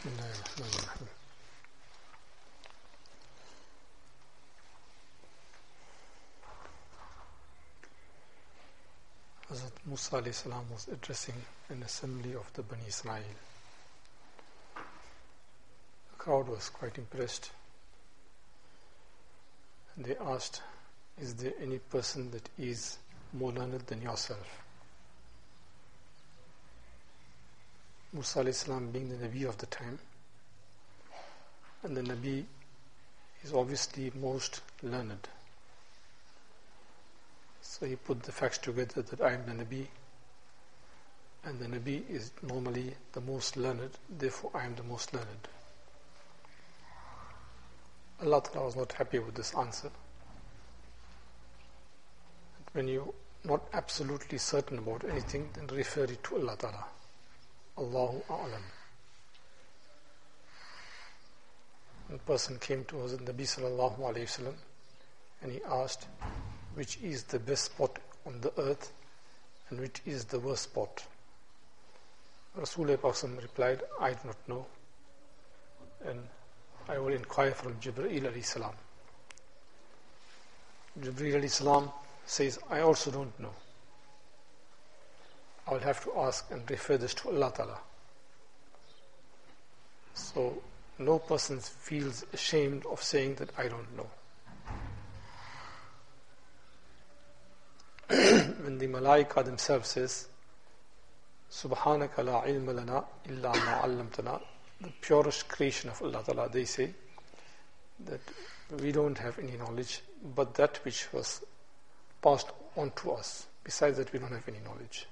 Bismillahirrahmanirrahim. Hazrat Musa alayhi salam was addressing an assembly of the Bani Israel. The crowd was quite impressed, and they asked, "Is there any person that is more learned than yourself?" Musa alayhi salam being the Nabi of the time, and the Nabi is obviously most learned. So he put the facts together that I am the Nabi, and the Nabi is normally the most learned, therefore I am the most learned. Allah Ta'ala was not happy with this answer. When you're not absolutely certain about anything, then refer it to Allah Ta'ala. Allahu A'lam. One person came to Hazrat Nabi Sallallahu Alaihi Wasallam and he asked, which is the best spot on the earth and which is the worst spot? Rasulullah replied, I do not know, and I will inquire from Jibreel alayhi salam. Jibreel alayhi salam says, I also don't know. I will have to ask and refer this to Allah Ta'ala. So no person feels ashamed of saying that I don't know. When the Malaika themselves says, Subhanaka la ilma lana illa ma 'allamtana, the purest creation of Allah Ta'ala, they say that we don't have any knowledge but that which was passed on to us. Besides that, we don't have any knowledge.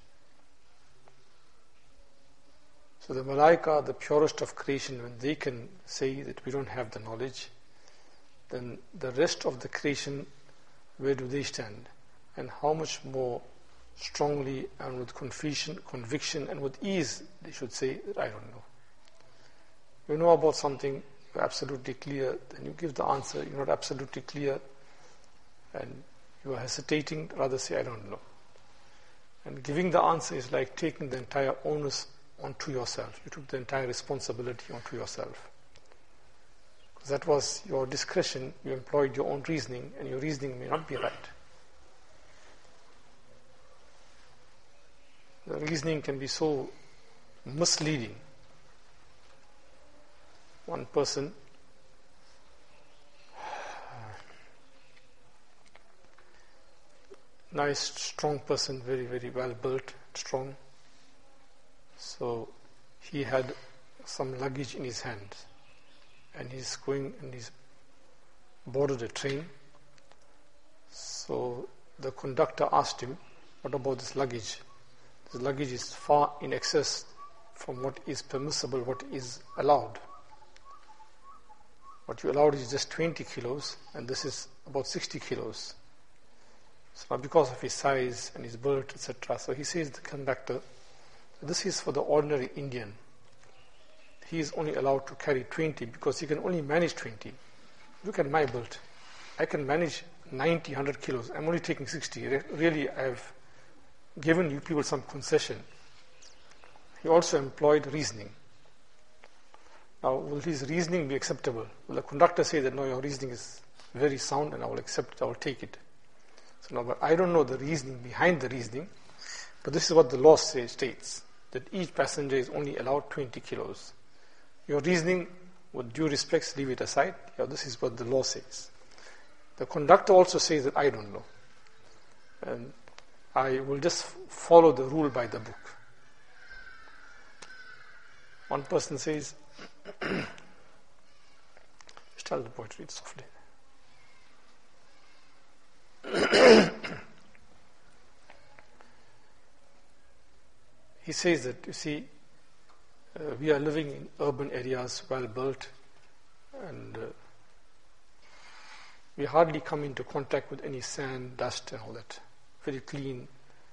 So the Malaika, the purest of creation, when they can say that we don't have the knowledge, then the rest of the creation, where do they stand? And how much more strongly and with conviction and with ease they should say that I don't know. You know about something, you're absolutely clear, then you give the answer. You're not absolutely clear and you are hesitating, rather say I don't know. And giving the answer is like taking the entire onus onto yourself. You took the entire responsibility onto yourself. Because that was your discretion, you employed your own reasoning, and your reasoning may not be right. The reasoning can be so misleading. One person nice, strong person, very, very well built, strong. So he had some luggage in his hand and he's going and he's boarded a train. So the conductor asked him, what about this luggage? This luggage is far in excess from what is permissible, what is allowed. What you allowed is just 20 kilos and this is about 60 kilos. So because of his size and his build, etc. So he says to the conductor, this is for the ordinary Indian. He is only allowed to carry 20 because he can only manage 20. Look at my build. I can manage 90, 100 kilos. I'm only taking 60. Really, I've given you people some concession. He also employed reasoning. Now, will his reasoning be acceptable? Will the conductor say that, no, your reasoning is very sound and I will accept it, I will take it? So now, but I don't know the reasoning behind the reasoning, but this is what the law states, that each passenger is only allowed 20 kilos. Your reasoning, with due respects, leave it aside. Yeah, this is what the law says. The conductor also says that I don't know. And I will just follow the rule by the book. One person says, just tell the boy to read softly. He says that, you see, we are living in urban areas, well built, and we hardly come into contact with any sand, dust and all that. Very clean,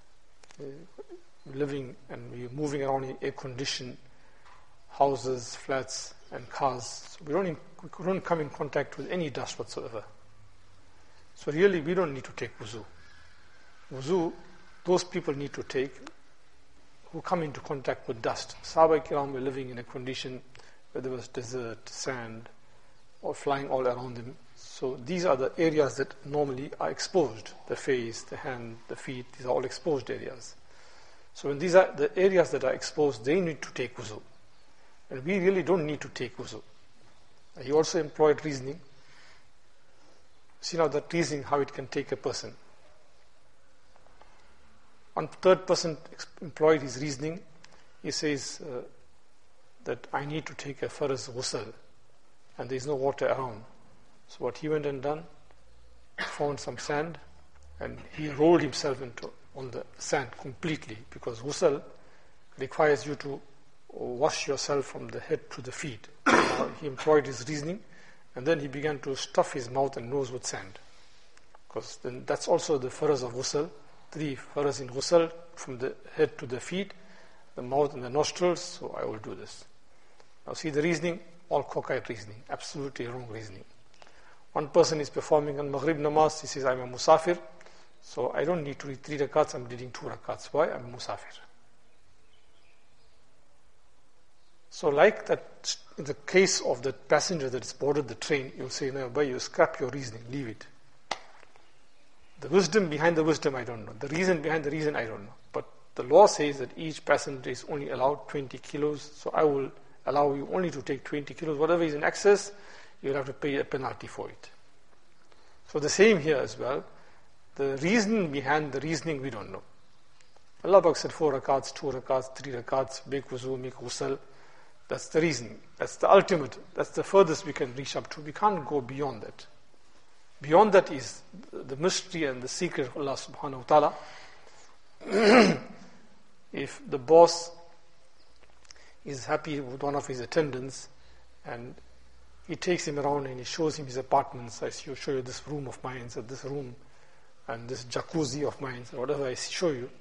living, and we're moving around in air-conditioned houses, flats and cars. So we don't come in contact with any dust whatsoever. So really we don't need to take wuzu. Wuzu, those people need to take who come into contact with dust. Sahaba kiram were living in a condition where there was desert, sand, or flying all around him. So these are the areas that normally are exposed. The face, the hand, the feet, these are all exposed areas. So when these are the areas that are exposed, they need to take wuzu. And we really don't need to take wuzu. He also employed reasoning. See now that reasoning, how it can take a person. One third person employed his reasoning. He says that I need to take a faraz ghusl and there is no water around. So what he went and done, found some sand and he rolled himself on the sand completely, because ghusl requires you to wash yourself from the head to the feet. He employed his reasoning and then he began to stuff his mouth and nose with sand, because then that's also the faraz of ghusl. 3 faraz in ghusl, from the head to the feet, the mouth and the nostrils. So I will do this. Now see the reasoning, all cockeyed reasoning, absolutely wrong reasoning. One person is performing on Maghrib namaz, he says I'm a musafir, so I don't need to read 3 rakats, I'm reading 2 rakats. Why? I'm a musafir. So like that, in the case of the passenger that has boarded the train, you'll say, no, but you scrap your reasoning, leave it. The wisdom behind the wisdom, I don't know. The reason behind the reason, I don't know. But the law says that each passenger is only allowed 20 kilos, so I will allow you only to take 20 kilos. Whatever is in excess, you'll have to pay a penalty for it. So the same here as well. The reason behind the reasoning, we don't know. Allah Pak said 4 rakats, 2 rakats, 3 rakats, make wuzu, make ghusl. That's the reasoning. That's the ultimate. That's the furthest we can reach up to. We can't go beyond that. Beyond that is the mystery and the secret of Allah subhanahu wa ta'ala. If the boss is happy with one of his attendants and he takes him around and he shows him his apartments, I show you this room of mine, so this room and this jacuzzi of mine, or whatever I show you.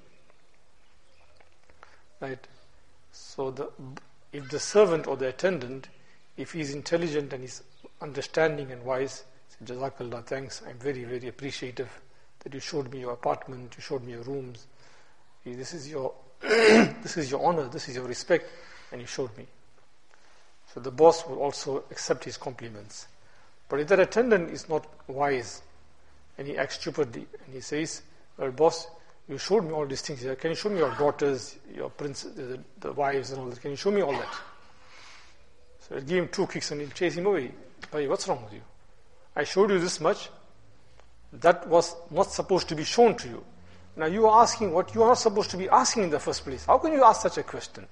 Right? So if the servant or the attendant, if he's intelligent and he's understanding and wise, Jazakallah, thanks, I'm very, very appreciative that you showed me your apartment, you showed me your rooms. This is your this is your honor, this is your respect, and you showed me. So the boss will also accept his compliments. But if that attendant is not wise and he acts stupidly and he says, well, boss, you showed me all these things here. Can you show me your daughters, your the wives and all that? Can you show me all that? So he'll give him 2 kicks and he'll chase him away. Bhai, what's wrong with you? I showed you this much. That was not supposed to be shown to you. Now you are asking what you are not supposed to be asking in the first place. How can you ask such a question?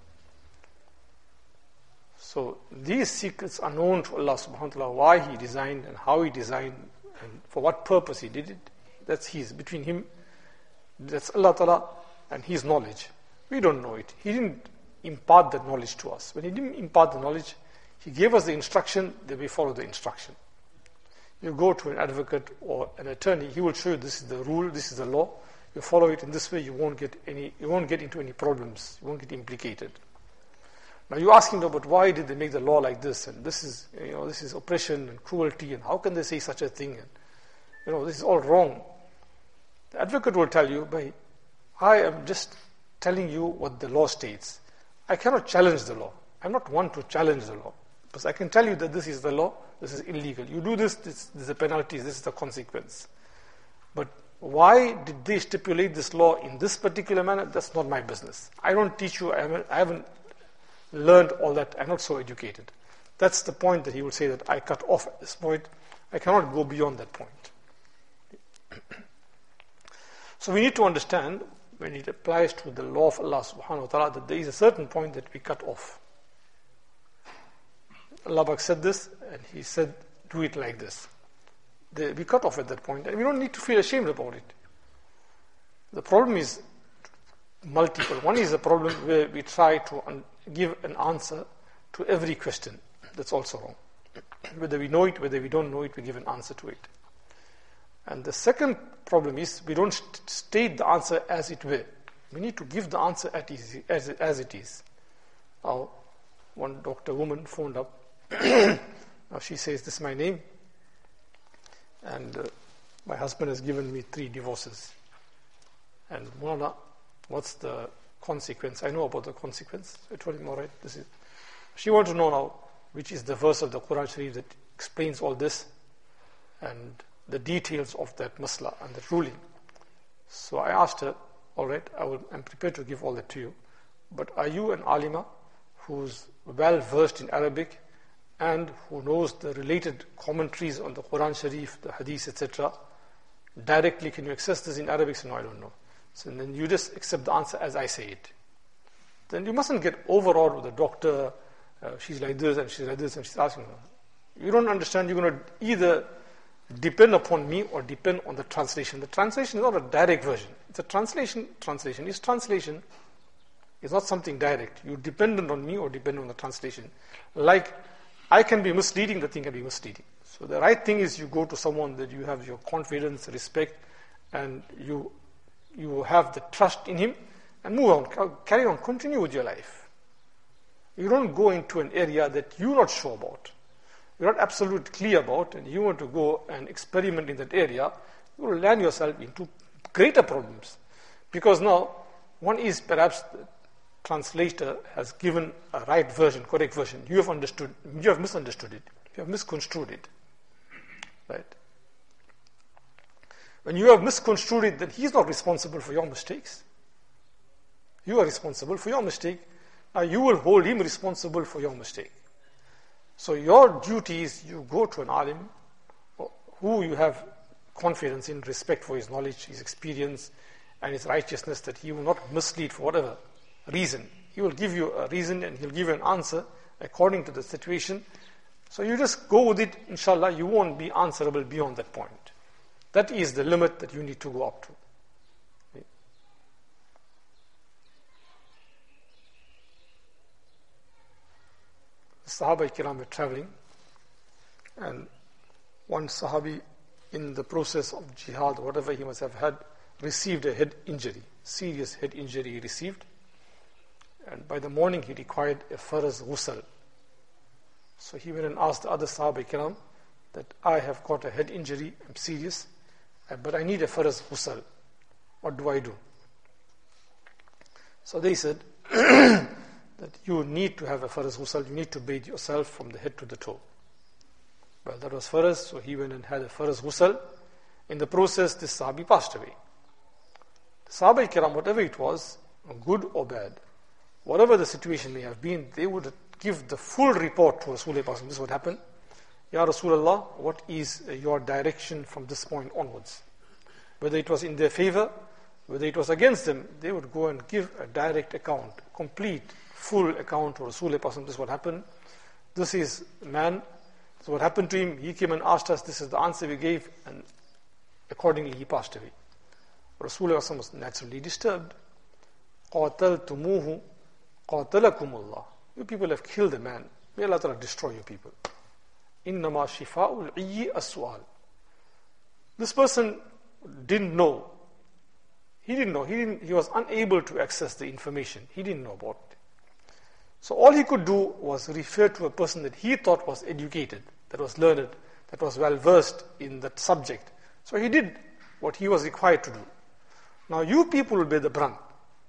So these secrets are known to Allah subhanahu wa ta'ala, why He designed and how He designed and for what purpose He did it. That's His, between Him, that's Allah ta'ala and His knowledge. We don't know it. He didn't impart that knowledge to us. When He didn't impart the knowledge, He gave us the instruction, then we follow the instruction. You go to an advocate or an attorney, he will show you this is the rule, this is the law. You follow it in this way, you won't get into any problems, you won't get implicated. Now you ask him about why did they make the law like this, and this is oppression and cruelty, and how can they say such a thing, and this is all wrong. The advocate will tell you, I am just telling you what the law states. I cannot challenge the law. I'm not one to challenge the law. Because I can tell you that this is the law, this is illegal. You do this is the penalty, this is the consequence. But why did they stipulate this law in this particular manner? That's not my business. I don't teach you, I haven't learned all that, I'm not so educated. That's the point that he will say that I cut off at this point. I cannot go beyond that point. So we need to understand, when it applies to the law of Allah subhanahu wa ta'ala, that there is a certain point that we cut off. Allah Pak said this, and He said, do it like this. We cut off at that point, and we don't need to feel ashamed about it. The problem is multiple. One is the problem where we try to give an answer to every question. That's also wrong. Whether we know it, whether we don't know it, we give an answer to it. And the second problem is we don't state the answer as it were. We need to give the answer as it is. Now, one doctor woman phoned up. Now she says, this is my name, and my husband has given me 3 divorces. And Mulana, what's the consequence? I know about the consequence. I told him, all right, this is. She wanted to know now, which is the verse of the Quran Sharif that explains all this and the details of that masla and that ruling. So I asked her, all right, I'm prepared to give all that to you, but are you an alima who's well versed in Arabic and who knows the related commentaries on the Quran Sharif, the Hadith, etc.? Directly, can you access this in Arabic? So no, I don't know. So then you just accept the answer as I say it. Then you mustn't get overawed with the doctor. She's like this and she's like this and she's asking her. You don't understand. You're going to either depend upon me or depend on the translation. The translation is not a direct version. It's a translation. Translation is translation. It's not something direct. You're dependent on me or dependent on the translation. Like, I can be misleading, the thing can be misleading. So the right thing is you go to someone that you have your confidence, respect, and you have the trust in him, and move on, carry on, continue with your life. You don't go into an area that you're not sure about, you're not absolutely clear about, and you want to go and experiment in that area. You will land yourself into greater problems. Because now, one is perhaps the translator has given a right version, correct version. You have misunderstood it. You have misconstrued it. Right? When you have misconstrued it, then he is not responsible for your mistakes. You are responsible for your mistake. Now you will hold him responsible for your mistake. So your duty is you go to an alim who you have confidence in, respect for his knowledge, his experience, and his righteousness, that he will not mislead for whatever reason. He will give you a reason and he'll give you an answer according to the situation. So you just go with it, inshallah, you won't be answerable beyond that point. That is the limit that you need to go up to. The Sahaba Kiram were traveling, and one Sahabi, in the process of jihad, whatever he must have had, received a head injury, serious head injury he received, and by the morning he required a faraz ghusl. So he went and asked the other Sahaba Kiram that I have got a head injury, I'm serious, but I need a faraz ghusl. What do I do? So they said that you need to have a faraz ghusl, you need to bathe yourself from the head to the toe. Well, that was faraz, so he went and had a faraz ghusl. In the process, this Sahabi passed away. The Sahaba Kiram, whatever it was, good or bad, whatever the situation may have been, they would give the full report to Rasulullah. This is what happened. Ya Rasulullah, what is your direction from this point onwards? Whether it was in their favor, whether it was against them, they would go and give a direct account, complete, full account to Rasulullah. This is what happened. This is man. So what happened to him? He came and asked us, this is the answer we gave, and accordingly he passed away. Rasulullah was naturally disturbed. قَاتَلْتُمُوهُ قَاتَلَكُمُ اللَّهُ. You people have killed a man. May Allah Ta'ala destroy you people. إِنَّمَا شِفَاءُ الْعِيِّ السُّؤَالِ. This person didn't know. He didn't know. He was unable to access the information. He didn't know about it. So all he could do was refer to a person that he thought was educated, that was learned, that was well versed in that subject. So he did what he was required to do. Now you people will bear the brunt.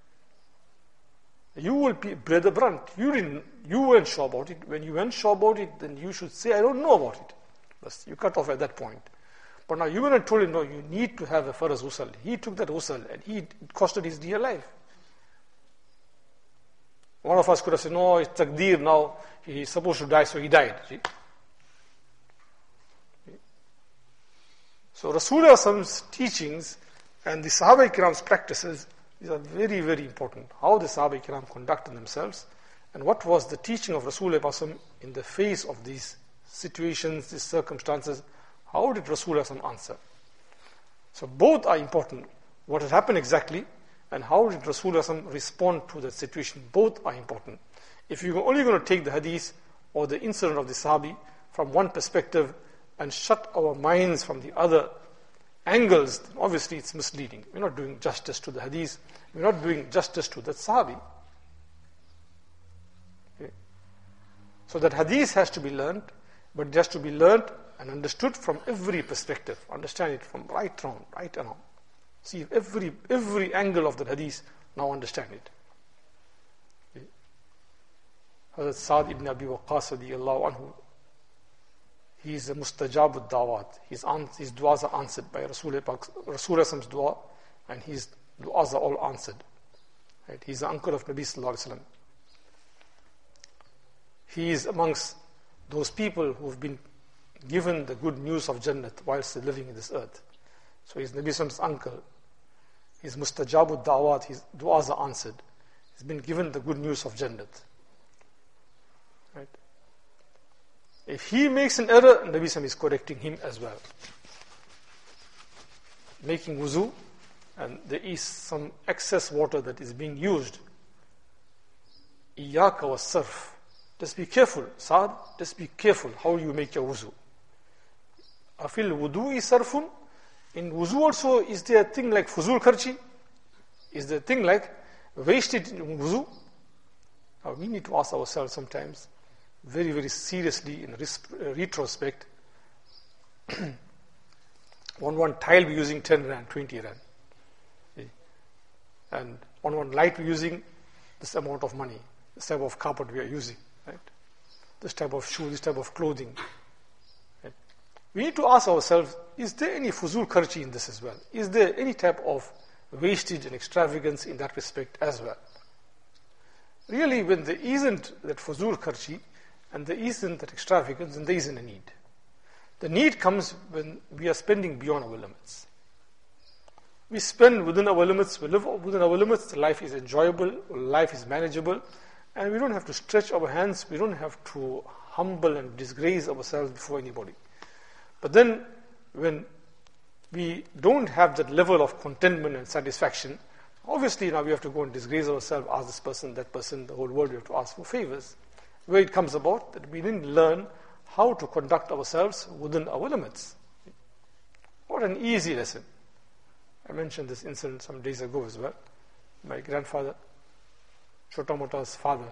You will bear the brunt. You weren't sure about it. When you weren't sure about it, then you should say, I don't know about it. But you cut off at that point. But now you went and told him, no, you need to have a faraz ghusl. He took that ghusl and it costed his dear life. One of us could have said, no, it's taqdeer now. He's supposed to die, so he died. See? So Rasulullah's teachings and the Sahaba Kiram's practices, these are very, very important. How the Sahaba Kiram conducted themselves and what was the teaching of Rasulullah in the face of these situations, these circumstances. How did Rasulullah answer? So both are important. What had happened exactly and how did Rasulullah respond to that situation? Both are important. If you're only going to take the hadith or the incident of the Sahabi from one perspective and shut our minds from the other angles, then obviously it's misleading. We're not doing justice to the hadith. We're not doing justice to that Sahabi. Okay. So that hadith has to be learned, but it has to be learned and understood from every perspective. Understand it from right around. See every angle of the hadith, now understand it. Okay. Hazrat Sa'd ibn Abi Waqqas radiyallahu anhu, he is a mustajab al-dawat. His du'as are answered by Rasulullah's dua, and his du'as are all answered. Right? He is the uncle of Nabi sallallahu alaihi wasallam. He is amongst those people who have been given the good news of Jannat whilst living in this earth. So he's Nabi Sallam's uncle. He's mustajab al-dawat. His du'as are answered. He's been given the good news of Jannat. Right? If he makes an error, Nabi Sallam is correcting him as well. Making wuzu, and there is some excess water that is being used. Iyaka was sarf. Just be careful, Saad. Just be careful how you make your wuzu. Afil wudu'i sarfun. In wuzu also, is there a thing like fuzul kharchi? Is there a thing like wasted in wuzu? Now we need to ask ourselves sometimes, very, very seriously in retrospect, one tile we're using 10 rand, 20 rand. And one light we're using this amount of money, this type of carpet we are using, right? This type of shoe, this type of clothing. Right? We need to ask ourselves, is there any fuzul kharchi in this as well? Is there any type of wastage and extravagance in that respect as well? Really, when there isn't that fuzul kharchi, and there isn't that extravagance, and there isn't a need. The need comes when we are spending beyond our limits. We spend within our limits, we live within our limits, life is enjoyable, life is manageable, and we don't have to stretch our hands, we don't have to humble and disgrace ourselves before anybody. But then, when we don't have that level of contentment and satisfaction, obviously now we have to go and disgrace ourselves, ask this person, that person, the whole world, we have to ask for favors. Where it comes about that we didn't learn how to conduct ourselves within our limits. What an easy lesson. I mentioned this incident some days ago as well. My grandfather, Chota Mota's father,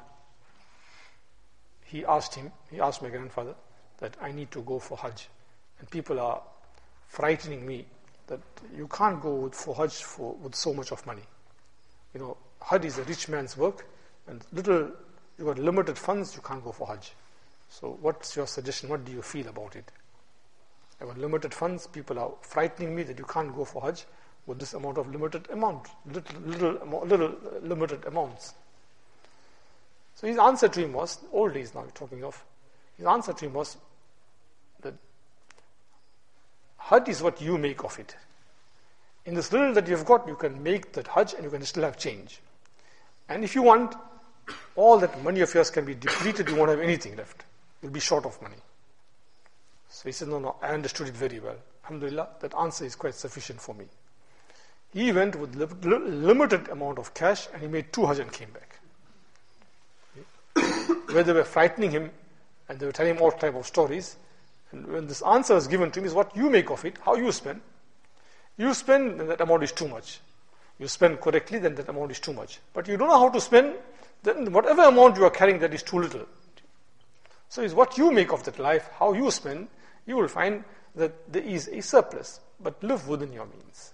he asked my grandfather that I need to go for Hajj. And people are frightening me that you can't go for Hajj with so much of money. You know, Hajj is a rich man's work, and you got limited funds, you can't go for Hajj. So what's your suggestion? What do you feel about it? I got limited funds, people are frightening me that you can't go for Hajj with this amount of limited amount, little limited amounts. So his answer to him was, old days now we're talking of, his answer to him was that Hajj is what you make of it. In this little that you've got, you can make that Hajj and you can still have change. And if you want, all that money of yours can be depleted, you won't have anything left. You'll be short of money. So he said, no, I understood it very well. Alhamdulillah, that answer is quite sufficient for me. He went with limited amount of cash and he made 2 Hajj and came back. Where they were frightening him and they were telling him all type of stories. And when this answer was given to him, is what you make of it, how you spend. You spend, then that amount is too much. You spend correctly, then that amount is too much. But you don't know how to spend, then whatever amount you are carrying, that is too little. So it's what you make of that life, how you spend, you will find that there is a surplus, but live within your means.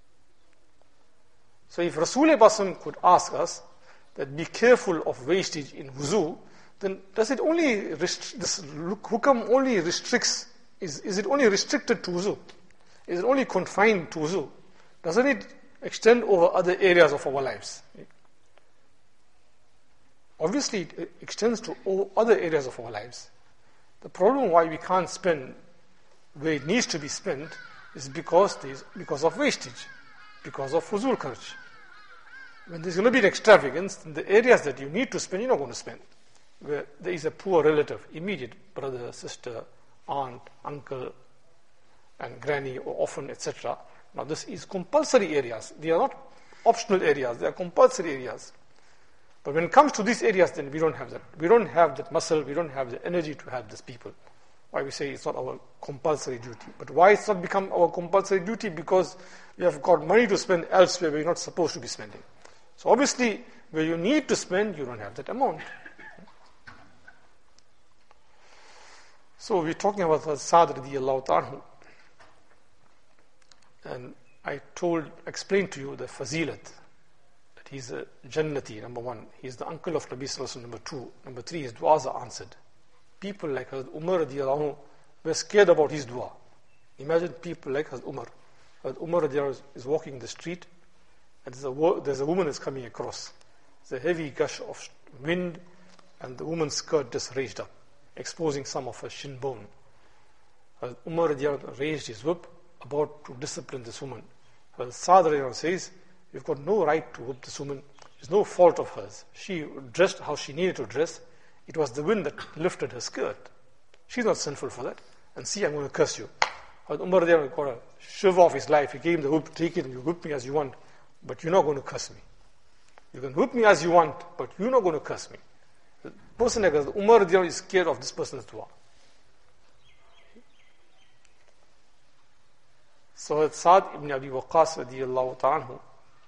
So if Rasulullah could ask us that be careful of wastage in wuzu, then does it only this hukam only restricts, is it only restricted to wuzu? Is it only confined to wuzu? Doesn't it extend over other areas of our lives? Obviously, it extends to all other areas of our lives. The problem why we can't spend where it needs to be spent is because of wastage, because of fuzul kharch. When there's going to be an extravagance, in the areas that you need to spend, you're not going to spend. Where there is a poor relative, immediate brother, sister, aunt, uncle, and granny, or orphan, etc. Now this is compulsory areas. They are not optional areas, they are compulsory areas. But when it comes to these areas, then we don't have that. We don't have that muscle, we don't have the energy to help these people. Why we say it's not our compulsory duty. But why it's not become our compulsory duty? Because we have got money to spend elsewhere where we're not supposed to be spending. So obviously, where you need to spend, you don't have that amount. So we're talking about Sa'd radiyallahu anhu. And I explained to you the fazilat, that that he's a Jannati, number one. He's the uncle of Nabi Sallallahu Alaihi Wasallam, number two. Number three, his du'as are answered. People like Hazrat Umar radiallahu anhu were scared about his dua. Imagine people like Hazrat Umar. Hazrat Umar radiallahu anhu is walking in the street, and there's a woman that's coming across. There's a heavy gush of wind, and the woman's skirt just raised up, exposing some of her shin bone. Hazrat Umar radiallahu anhu raised his whip, about to discipline this woman. Hazrat Sa'd radiallahu anhu says, you've got no right to whip this woman. It's no fault of hers. She dressed how she needed to dress. It was the wind that lifted her skirt. She's not sinful for that. And see, I'm going to curse you. Hazrat Umar radiallahu anhu got a shiver of his life. He gave him the whip, take it and you whip me as you want, but you're not going to curse me. You can whip me as you want, but you're not going to curse me. The person like Hazrat Umar radiallahu anhu is scared of this person's dua. So Hazrat Sa'd ibn Abi Waqqas radiallahu ta'ala anhu,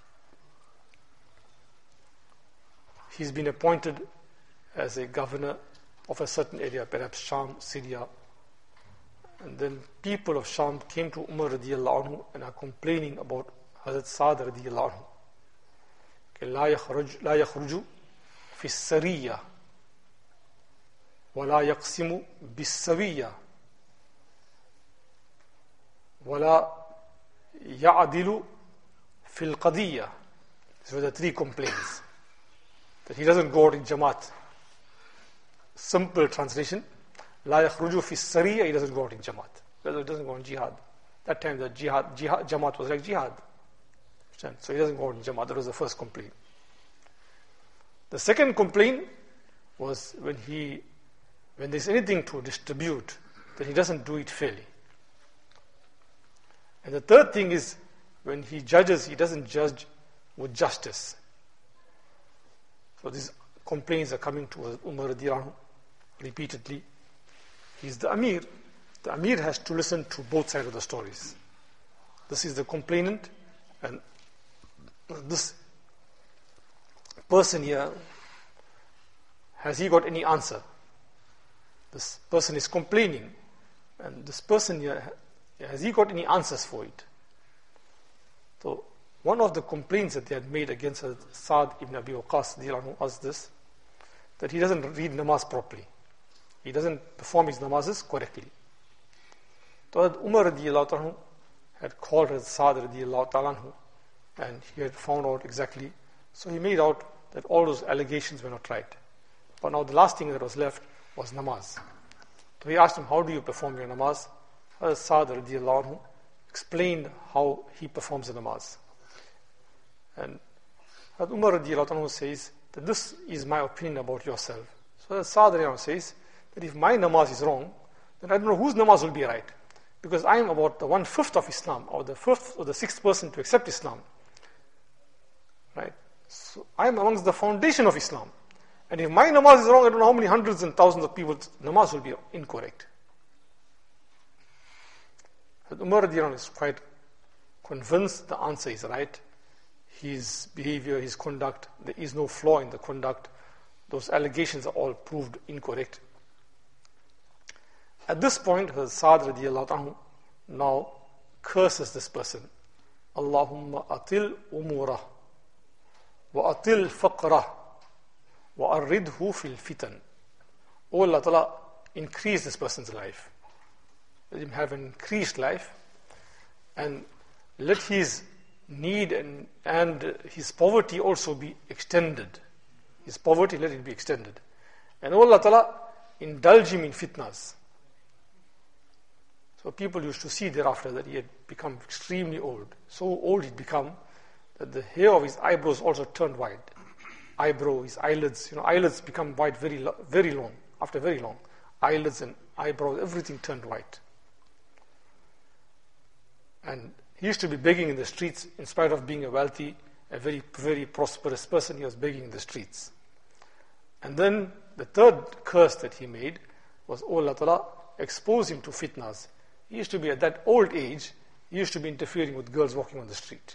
he's been appointed as a governor of a certain area, perhaps Sham, Syria. And then people of Sham came to Umar radiallahu anhu and are complaining about Hazrat Sa'd radiallahu anhu. لا يخرج في السرية ولا يقسم بالسوية ولا يعدل في القضية. These were the three complaints. That he doesn't go out in Jamaat. Simple translation. لا يخرج في السرية, he doesn't go out in Jamaat. He doesn't go on jihad. That time the Jamaat was like jihad. So he doesn't go out in Jamaat. That was the first complaint. The second complaint was when there's anything to distribute, then he doesn't do it fairly. And the third thing is when he judges, he doesn't judge with justice. So these complaints are coming to Umar radiallahu anhu repeatedly. He's the Amir. The Amir has to listen to both sides of the stories. This is the complainant, and this person here, has he got any answer? This person is complaining, and this person here, has he got any answers for it? So one of the complaints that they had made against Sa'd ibn Abi Waqqas was this, that he doesn't read namaz properly. He doesn't perform his namazes correctly. So Umar radiallahu anhu had called Sa'd radiallahu anhu, and he had found out exactly. So he made out that all those allegations were not right. But now the last thing that was left was namaz. So he asked him, how do you perform your namaz? Sa'd radiallahu anhu explained how he performs the namaz. And Umar radiallahu anhu says that this is my opinion about yourself. So Sa'd radiallahu anhu says that if my namaz is wrong, then I don't know whose namaz will be right. Because I am about the 1/5 of Islam, or the 5th or the 6th person to accept Islam. Right? So I am amongst the foundation of Islam. And if my namaz is wrong, I don't know how many hundreds and thousands of people's namaz will be incorrect. Umar radiallahu anhu is quite convinced the answer is right. His behavior, his conduct, there is no flaw in the conduct. Those allegations are all proved incorrect. At this point, Sa'd radiallahu anhu now curses this person. Allahumma atil umurah wa atil faqrah wa arridhu fil fitan. Oh Allah Ta'ala, increase this person's life. Let him have an increased life, and let his need and his poverty also be extended. His poverty, let it be extended. And oh Allah Ta'ala, indulge him in fitnas. So people used to see thereafter that he had become extremely old. So old he'd become that the hair of his eyebrows also turned white. His eyelids, eyelids become white very long, after very long. Eyelids and eyebrows, everything turned white. And he used to be begging in the streets, in spite of being a wealthy, a very, very prosperous person, he was begging in the streets. And then the third curse that he made was, oh Allah Ta'ala, expose him to fitnas. He used to be at that old age, he used to be interfering with girls walking on the street.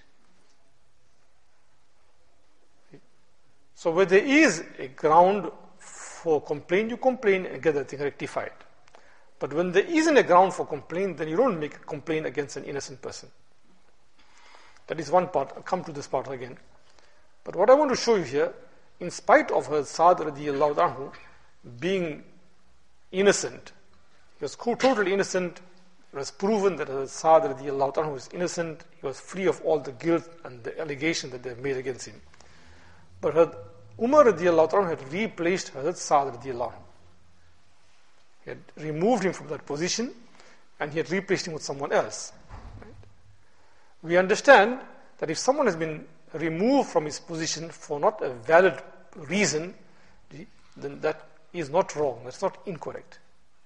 So where there is a ground for complaint, you complain and get the thing rectified. But when there isn't a ground for complaint, then you don't make a complaint against an innocent person. That is one part. I'll come to this part again. But what I want to show you here, in spite of her Saad radiallahu anhu being innocent, he was totally innocent. It was proven that Saad radiallahu anhu was innocent. He was free of all the guilt and the allegation that they have made against him. But Umar radiallahu anhu had replaced Hazrat Saad radiallahu anhu. He had removed him from that position and he had replaced him with someone else. Right? We understand that if someone has been removed from his position for not a valid reason, then that is not wrong, that's not incorrect.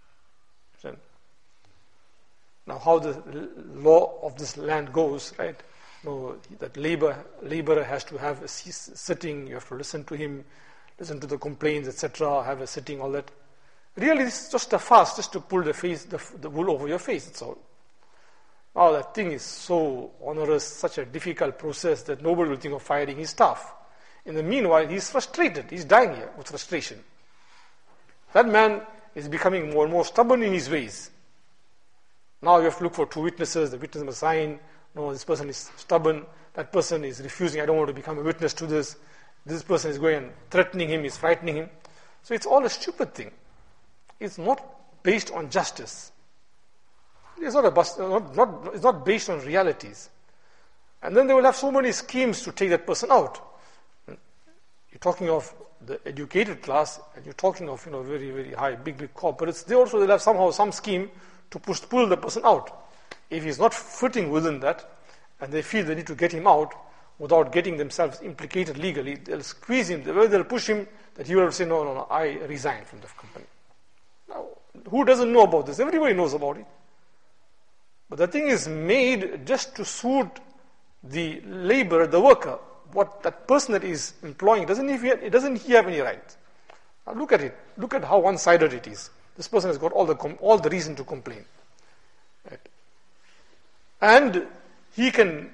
Now how the law of this land goes, right? That laborer has to have a sitting, you have to listen to him, listen to the complaints, etc., have a sitting, all that. Really, this is just a fast, just to pull the wool over your face, that's all. Oh, that thing is so onerous, such a difficult process that nobody will think of firing his staff. In the meanwhile, he's frustrated, he's dying here with frustration. That man is becoming more and more stubborn in his ways. Now you have to look for two witnesses, the witness must sign, no, this person is stubborn, that person is refusing, I don't want to become a witness to this. This person is going and threatening him, is frightening him. So it's all a stupid thing. It's not based on justice. It's not based on realities. And then they will have so many schemes to take that person out. You're talking of the educated class, and you're talking of very, very high, big corporates. They'll have somehow some scheme to pull the person out. If he's not fitting within that, and they feel they need to get him out without getting themselves implicated legally, they'll squeeze him, they'll push him, that he will say, no, I resign from the company. Now, who doesn't know about this? Everybody knows about it. But the thing is made just to suit the laborer, the worker. What that person that is employing, doesn't he have any right? Now look at it. Look at how one-sided it is. This person has got all the reason to complain. Right? And he can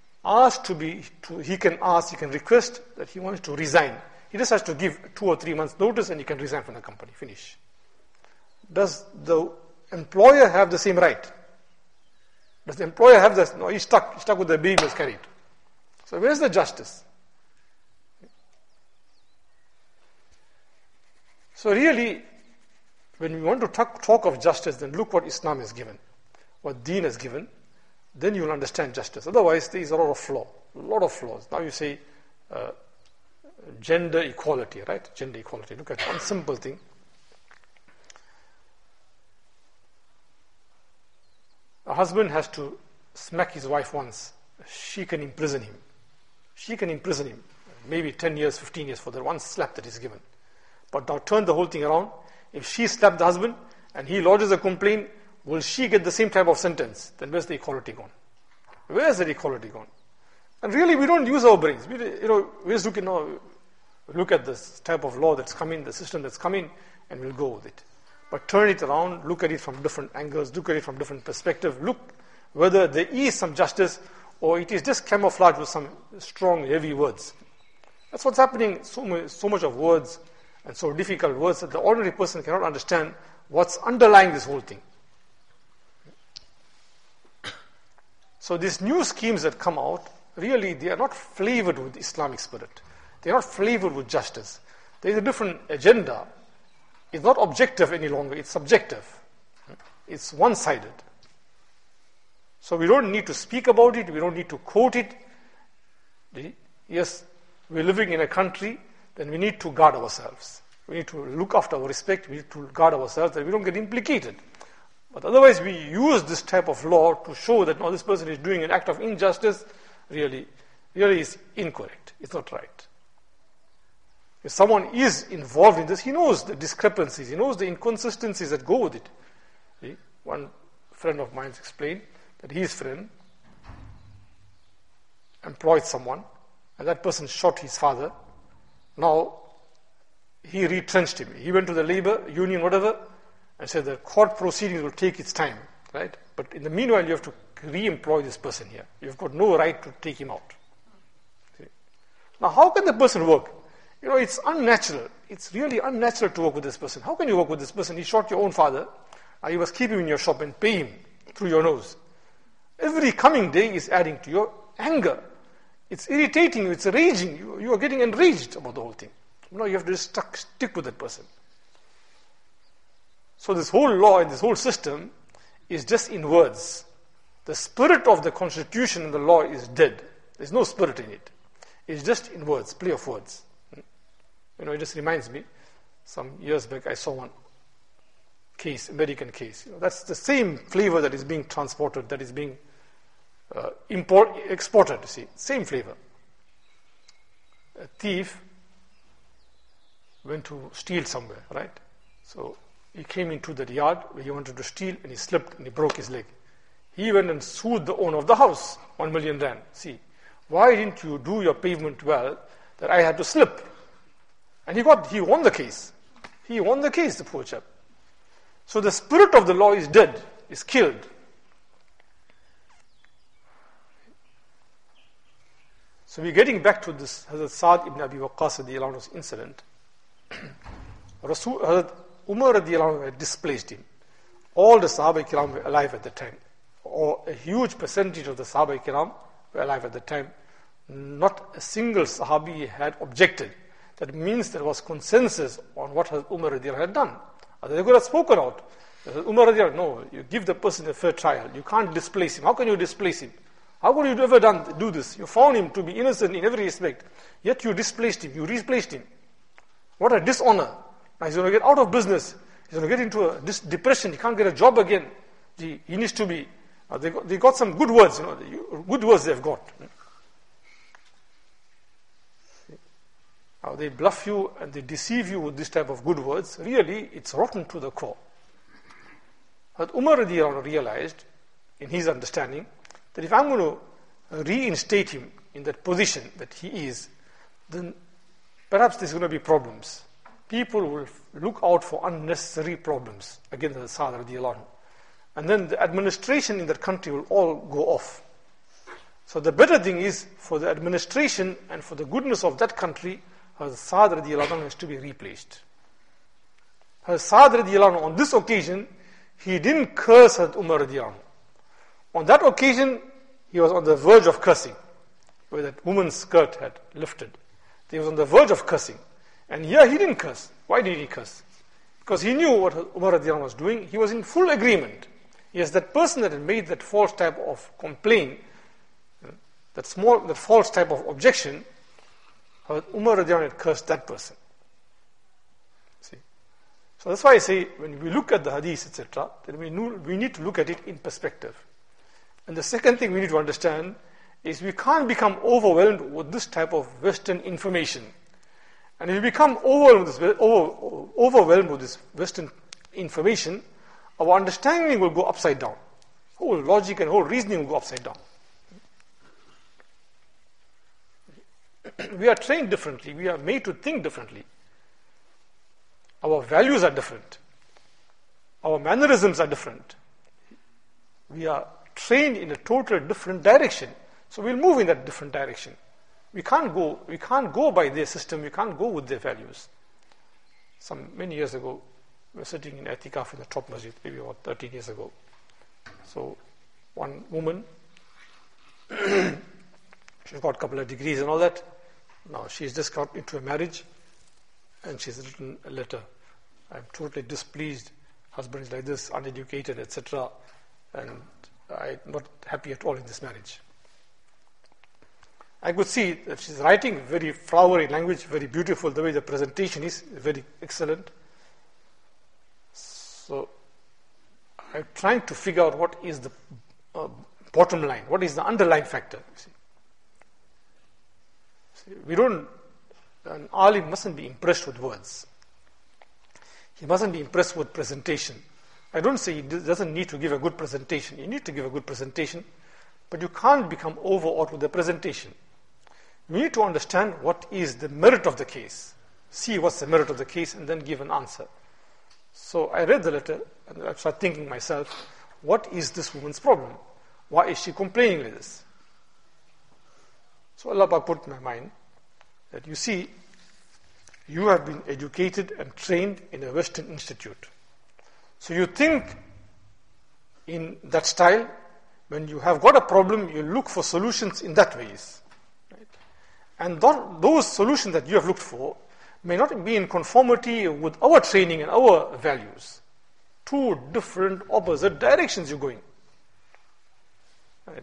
he can request that he wants to resign. He just has to give 2 or 3 months notice and he can resign from the company. Finish. Does the employer have the same right? Does the employer have this? No, he's stuck with the baby was carried. So where's the justice? So really, when we want to talk of justice, then look what Islam has given, what Deen has given, then you will understand justice. Otherwise, there is a lot of flaws. Now you say gender equality, right? Gender equality. Look at one simple thing. A husband has to smack his wife once. She can imprison him. Maybe 10 years, 15 years for that one slap that is given. But now turn the whole thing around. If she slapped the husband and he lodges a complaint, will she get the same type of sentence? Then where's the equality gone? Where's the equality gone? And really, we don't use our brains. We just look at this type of law that's coming, the system that's coming, and we'll go with it. But turn it around, look at it from different angles, look at it from different perspectives, look whether there is some justice or it is just camouflaged with some strong, heavy words. That's what's happening, so much of words and so difficult words that the ordinary person cannot understand what's underlying this whole thing. So these new schemes that come out, really they are not flavored with Islamic spirit. They are not flavored with justice. There is a different agenda. It's not objective any longer, it's subjective. It's one-sided. So we don't need to speak about it, we don't need to quote it. Yes, we're living in a country, then we need to guard ourselves. We need to look after our respect, we need to guard ourselves that we don't get implicated. But otherwise we use this type of law to show that this person is doing an act of injustice, really is incorrect. It's not right. If someone is involved in this, he knows the discrepancies, he knows the inconsistencies that go with it. See? One friend of mine explained that his friend employed someone and that person shot his father. Now, he retrenched him. He went to the labor union, whatever, and said the court proceedings will take its time, right? But in the meanwhile, you have to re-employ this person here. You've got no right to take him out. See? Now, how can the person work? It's unnatural. It's really unnatural to work with this person. How can you work with this person? He shot your own father. You must keep him in your shop and pay him through your nose. Every coming day is adding to your anger. It's irritating you, it's raging. You are getting enraged about the whole thing. No, you have to just stick with that person. So this whole law and this whole system is just in words. The spirit of the constitution and the law is dead. There's no spirit in it. It's just in words, play of words. It just reminds me, some years back I saw one case, American case. That's the same flavor that is being transported, that is being exported, you see. Same flavor. A thief went to steal somewhere, right? So he came into the yard where he wanted to steal and he slipped and he broke his leg. He went and sued the owner of the house, 1 million rand. See, why didn't you do your pavement well that I had to slip? And he won the case. He won the case, the poor chap. So the spirit of the law is dead, is killed. So we're getting back to this Hazrat Sa'd ibn Abi Waqqas radiallahu anhu's incident. Hazrat Umar radiallahu anhu had displaced him. All the Sahaba Kiram were alive at the time. Or a huge percentage of the Sahaba Kiram were alive at the time. Not a single Sahabi had objected. That means there was consensus on what Hazrat Umar radiallahu anhu had done. They could have spoken out. Umar radiallahu anhu, no, you give the person a fair trial. You can't displace him. How can you displace him? How could you ever do this? You found him to be innocent in every respect. Yet you displaced him. You replaced him. What a dishonor. Now he's going to get out of business. He's going to get into a depression. He can't get a job again. He needs to be... they got some good words. Good words they've got. Now they bluff you and they deceive you with this type of good words. Really, it's rotten to the core. But Umar radiallahu anhu realized, in his understanding, that if I'm going to reinstate him in that position that he is, then perhaps there's going to be problems. People will look out for unnecessary problems against the Sa'd radiallahu anhu. And then the administration in that country will all go off. So the better thing is, for the administration and for the goodness of that country, Hazrat Sa'd radiallahu anhu has to be replaced. Hazrat Sa'd radiallahu anhu, on this occasion, he didn't curse Hazrat Umar radiallahu anhu. On that occasion, he was on the verge of cursing, where that woman's skirt had lifted. He was on the verge of cursing. And here he didn't curse. Why did he curse? Because he knew what Umar radiallahu anhu was doing. He was in full agreement. Yes, that person that had made that false type of complaint, that false type of objection, Umar radiallahu anhu had cursed that person. See? So that's why I say, when we look at the hadith, etc., then we need to look at it in perspective. And the second thing we need to understand is we can't become overwhelmed with this type of Western information. And if we become overwhelmed with this Western information, our understanding will go upside down. Whole logic and whole reasoning will go upside down. We are trained differently. We are made to think differently. Our values are different. Our mannerisms are different. We are trained in a total different direction. So we'll move in that different direction. We can't go by their system. We can't go with their values. Many years ago, we were sitting in I'tikaf in the top masjid, maybe about 13 years ago. So one woman, she's got a couple of degrees and all that. Now she's just got into a marriage and she's written a letter. I'm totally displeased. Husband is like this, uneducated, etc. And I'm not happy at all in this marriage. I could see that she's writing very flowery language, very beautiful. The way the presentation is very excellent. So I'm trying to figure out what is the bottom line, what is the underlying factor. An alim mustn't be impressed with words. He mustn't be impressed with presentation. I don't say he doesn't need to give a good presentation. You need to give a good presentation, but you can't become overawed with the presentation. You need to understand what is the merit of the case. See what's the merit of the case and then give an answer. So I read the letter and I started thinking myself, what is this woman's problem? Why is she complaining like this? So Allah put in my mind that you see, you have been educated and trained in a Western institute. So you think in that style. When you have got a problem, you look for solutions in that ways. Right? And those solutions that you have looked for may not be in conformity with our training and our values. Two different opposite directions you're going. Right.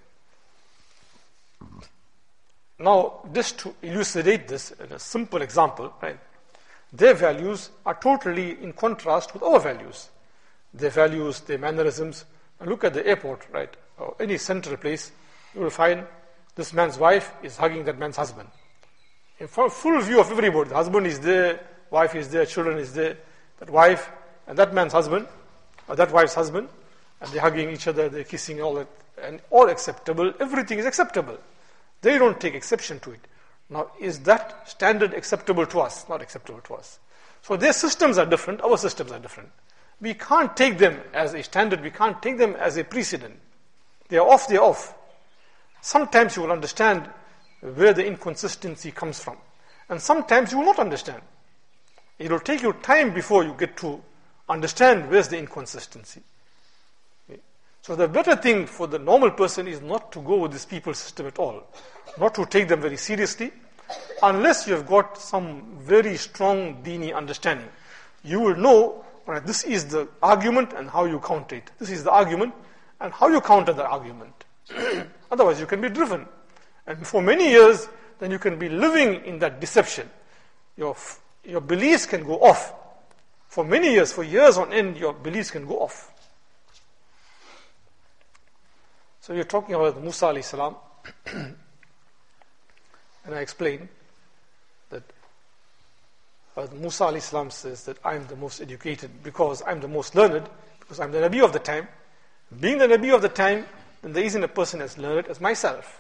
Now, just to elucidate this in a simple example, right? Their values are totally in contrast with our values. Their values, their mannerisms. And look at the airport, right? Or any central place, you will find this man's wife is hugging that man's husband. In full view of everybody. The husband is there, wife is there, children is there. That wife and that man's husband, or that wife's husband, and they're hugging each other, they're kissing, all that, and all acceptable. Everything is acceptable. They don't take exception to it. Now, is that standard acceptable to us? Not acceptable to us. So their systems are different, our systems are different. We can't take them as a standard, we can't take them as a precedent. They are off, they are off. Sometimes you will understand where the inconsistency comes from. And sometimes you will not understand. It will take you time before you get to understand where's the inconsistency. Okay. So the better thing for the normal person is not to go with this people's system at all. Not to take them very seriously, unless you have got some very strong dini understanding. You will know, right, this is the argument and how you counter it. This is the argument and how you counter the argument. Otherwise you can be driven. And for many years, then you can be living in that deception. Your beliefs can go off. For many years, for years on end, your beliefs can go off. So you're talking about Musa alayhi salam. And I explained that Musa alayhi salam says that I'm the most educated because I'm the most learned, because I'm the Nabi of the time. Being the Nabi of the time, then there isn't a person as learned as myself.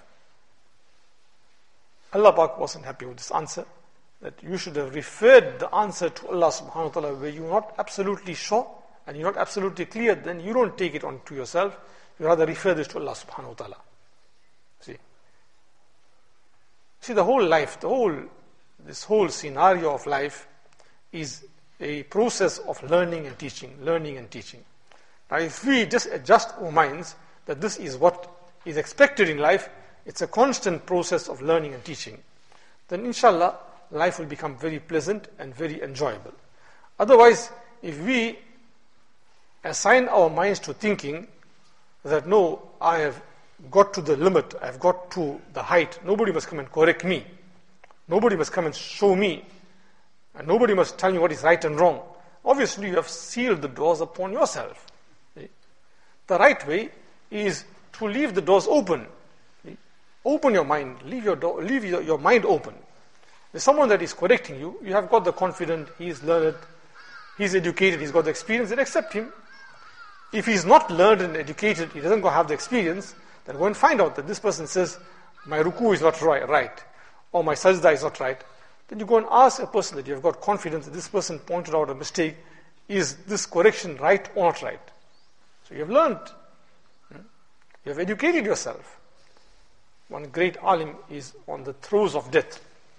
Allah Pak wasn't happy with this answer, that you should have referred the answer to Allah subhanahu wa ta'ala where you're not absolutely sure and you're not absolutely clear, then you don't take it on to yourself, you rather refer this to Allah subhanahu wa ta'ala. See, the whole life, this whole scenario of life is a process of learning and teaching. Now, if we just adjust our minds that this is what is expected in life, it's a constant process of learning and teaching, then inshallah, life will become very pleasant and very enjoyable. Otherwise, if we assign our minds to thinking that no, I have got to the limit, I've got to the height, nobody must come and correct me, nobody must come and show me, and nobody must tell me what is right and wrong, obviously you have sealed the doors upon yourself. The right way is to leave the doors open. Open your mind, leave your mind open. There's someone that is correcting you, you have got the confidence, he is learned, he's educated, he's got the experience, then accept him. If he's not learned and educated, he doesn't go have the experience, then go and find out that this person says, my ruku is not right, or my sajda is not right. Then you go and ask a person that you have got confidence that this person pointed out a mistake, is this correction right or not right? So you have learned. You have educated yourself. One great alim is on the throes of death.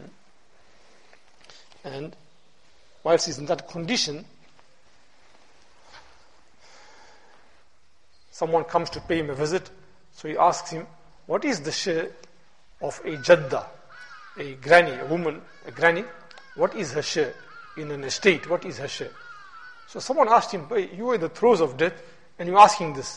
And whilst he's in that condition, someone comes to pay him a visit. So he asks him, what is the share of a jadda, a granny, a woman, a granny? What is her share in an estate? What is her share? So someone asked him, you are in the throes of death and you're asking this.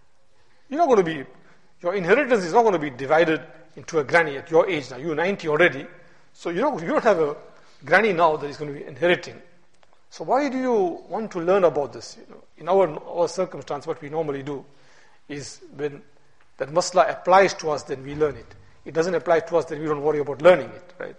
Your inheritance is not going to be divided into a granny at your age now. You're 90 already. So you don't have a granny now that is going to be inheriting. So why do you want to learn about this? In our circumstance, what we normally do is when that masla applies to us, then we learn it. It doesn't apply to us, then we don't worry about learning it, right?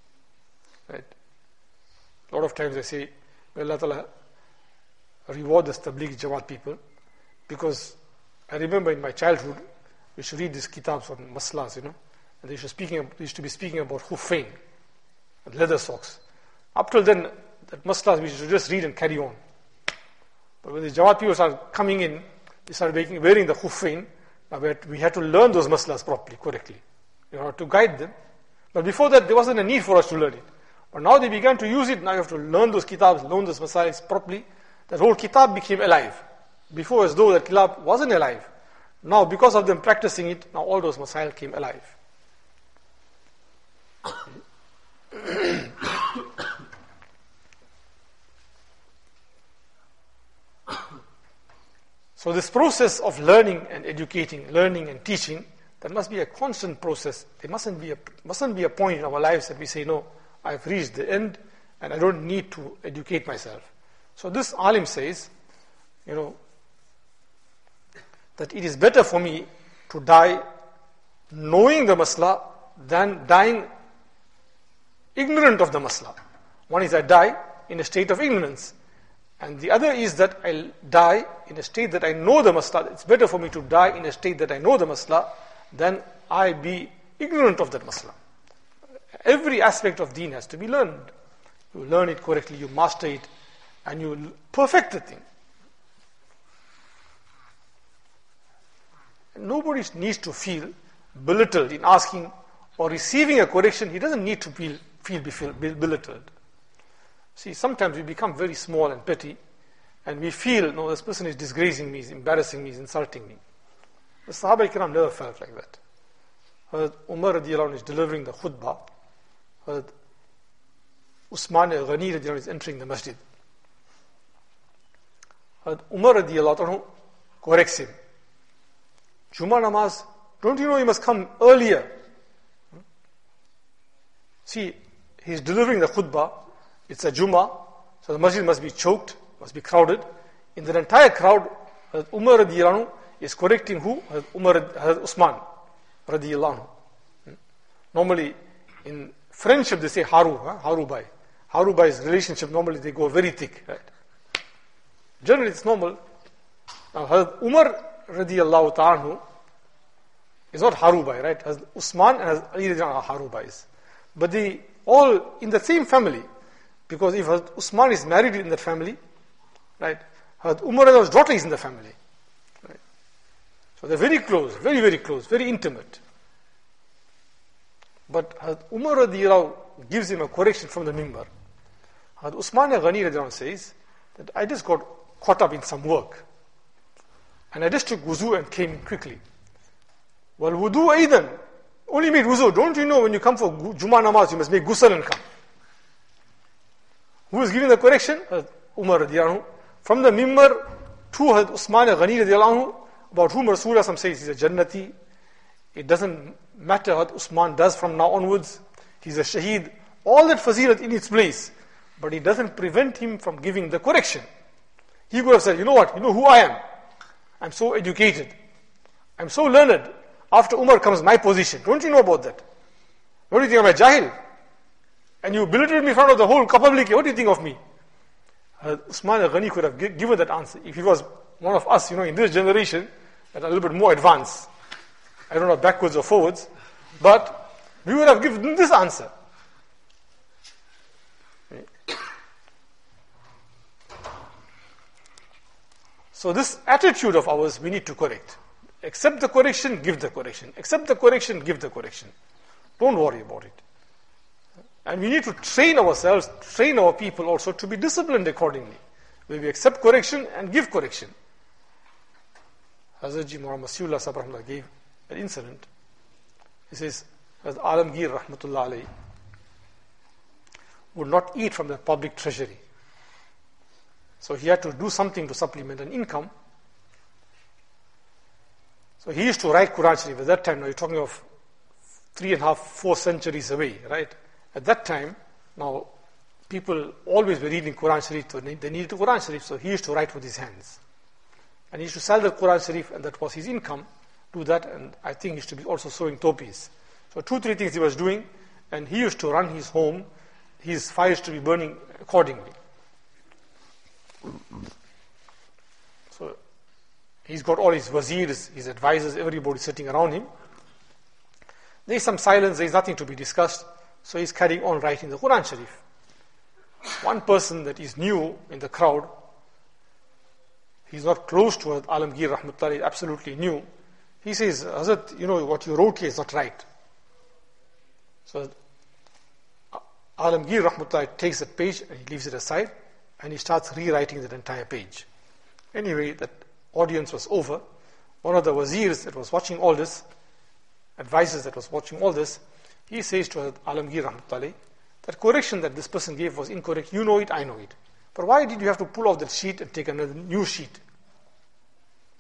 A lot of times I say, may Allah Ta'ala reward the Tabligh Jamaat people, because I remember in my childhood, we used to read these kitabs on maslas, and they used to be speaking about khuffain, leather socks. Up till then, that maslas we should just read and carry on. But when the Jamaat people started coming in, they started wearing the khuffain. Now we had to learn those maslas properly, correctly, to guide them. But before that, there wasn't a need for us to learn it. But now they began to use it. Now you have to learn those kitabs, learn those masails properly. That whole kitab became alive. Before, as though that kitab wasn't alive. Now, because of them practicing it, now all those masail came alive. So this process of learning and educating, learning and teaching, that must be a constant process. There mustn't be a point in our lives that we say, no, I've reached the end and I don't need to educate myself. So this alim says, that it is better for me to die knowing the masla than dying ignorant of the masla. One is I die in a state of ignorance, and the other is that I'll die in a state that I know the masla. It's better for me to die in a state that I know the masla than I be ignorant of that masla. Every aspect of deen has to be learned. You learn it correctly, you master it, and you perfect the thing. Nobody needs to feel belittled in asking or receiving a correction. He doesn't need to feel belittled. See, sometimes we become very small and petty, and we feel, no, this person is disgracing me, is embarrassing me, is insulting me. The Sahaba Ikram never felt like that. Hazrat Umar radiallahu anhu is delivering the khutbah. Hazrat Usman al-Ghani radiallahu anhu is entering the masjid. Hazrat Umar radiallahu anhu corrects him. Jummah namaz, don't you know you must come earlier? See, he's delivering the khutbah. It's a Jummah, so the masjid must be choked, must be crowded. In the entire crowd, Hazrat Umar radiallahu anhu is correcting who? Hazrat Usman radiallahu anhu. Normally, in friendship they say haru, harubai. Harubai is relationship, normally they go very thick, right? Generally it's normal. Now Hazrat Umar radiallahu ta'ala is not harubai, right? Hazrat Usman and Hazrat Ali radiallahu anhu are harubais. But they all in the same family. Because if Hazrat Usman is married in that family, right, Hazrat Umar's daughter is in the family. Right? So they're very close, very, very close, very intimate. But Hazrat Umar radiallahu gives him a correction from the mimbar. Hazrat Usman al-Ghani radiallahu says that I just got caught up in some work. And I just took wuzu and came in quickly. Well, wudu aidan, only made wuzu. Don't you know when you come for Jummah namaz, you must make ghusl and come. Who is giving the correction? Umar radiallahu anhu. From the mimbar to Hazrat Usman al-Ghani radiallahu anhu, about whom Rasulullah says he's a Jannati. It doesn't matter what Usman does from now onwards. He's a Shaheed. All that fazilat in its place. But it doesn't prevent him from giving the correction. He could have said, you know what? You know who I am? I'm so educated. I'm so learned. After Umar comes my position. Don't you know about that? What do you think? I'm a Jahil? And you belittled me in front of the whole public. What do you think of me? Usman al-Ghani could have given that answer. If he was one of us, in this generation, that are a little bit more advanced. I don't know, backwards or forwards. But we would have given this answer. So this attitude of ours, we need to correct. Accept the correction, give the correction. Accept the correction, give the correction. Don't worry about it. And we need to train ourselves, train our people also to be disciplined accordingly. Where we accept correction and give correction. Hazrat Ji Muhammad Masihullah Sahib gave an incident. He says, Hazrat Alamgir Rahmatullah alayhi would not eat from the public treasury. So he had to do something to supplement an income. So he used to write Quran Sharif. At that time, now you're talking of 3.5, 4 centuries away, right? At that time, now people always were reading Quran Sharif, so they needed the Quran Sharif, so he used to write with his hands. And he used to sell the Quran Sharif, and that was his income. Do that, and I think he used to be also sewing topis. So 2-3 things he was doing, and he used to run his home, his fires to be burning accordingly. So he's got all his wazirs, his advisors, everybody sitting around him. There's some silence, there's nothing to be discussed. So he's carrying on writing the Quran Sharif. One person that is new in the crowd, he's not close to Alamgir Rahmatullah, absolutely new. He says, Hazrat, what you wrote here is not right. So Alamgir Rahmatullah takes that page and he leaves it aside and he starts rewriting that entire page. Anyway, that audience was over. One of the wazirs that was watching all this, advisors that was watching all this, he says to Alamgir Rahmatullah, that correction that this person gave was incorrect. You know it, I know it. But why did you have to pull off that sheet and take another new sheet?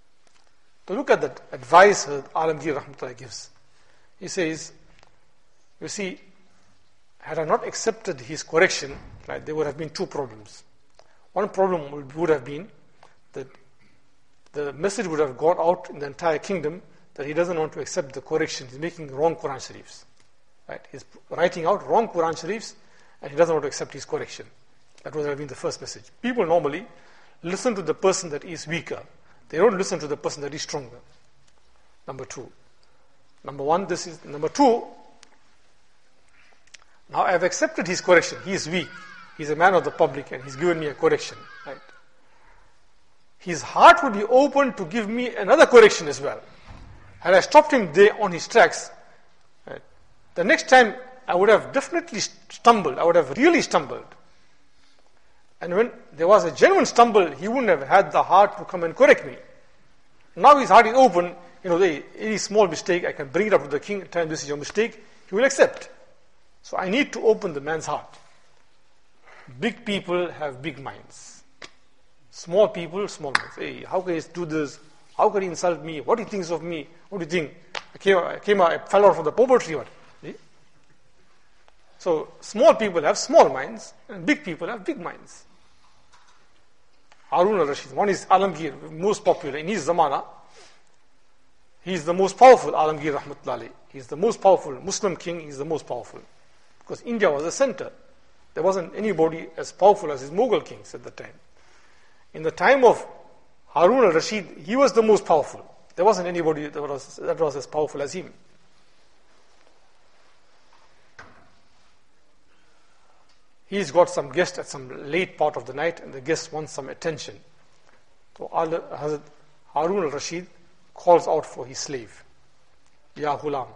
To look at that advice that Alamgir Rahmatullah gives. He says, you see, had I not accepted his correction, right, there would have been two problems. One problem would have been that the message would have gone out in the entire kingdom that he doesn't want to accept the correction. He's making wrong Quran Sharifs. Right? He's writing out wrong Quran Sharifs and he doesn't want to accept his correction. That would have been the first message. People normally listen to the person that is weaker. They don't listen to the person that is stronger. Number two. Number two, now I have accepted his correction. He is weak. He's a man of the public and he's given me a correction. Right? His heart would be open to give me another correction as well. Had I stopped him there on his tracks, right, the next time I would have definitely stumbled. I would have really stumbled. And when there was a genuine stumble, he wouldn't have had the heart to come and correct me. Now his heart is open. Any small mistake, I can bring it up to the king and tell him this is your mistake. He will accept. So I need to open the man's heart. Big people have big minds. Small people, small minds. Hey, how can he do this? How can he insult me? What he thinks of me? What do you think? I fell out from the poppy tree. What? See? So small people have small minds and big people have big minds. Harun al-Rashid, one is Alamgir, most popular in his zamana. He is the most powerful, Alamgir Rahmatullah alayh. He is the most powerful Muslim king. He is the most powerful. Because India was a center. There wasn't anybody as powerful as his Mughal kings at the time. In the time of Harun al-Rashid, he was the most powerful. There wasn't anybody that was as powerful as him. He's got some guest at some late part of the night and the guest wants some attention. So Hazrat Harun al-Rashid calls out for his slave, Ya Ghulam.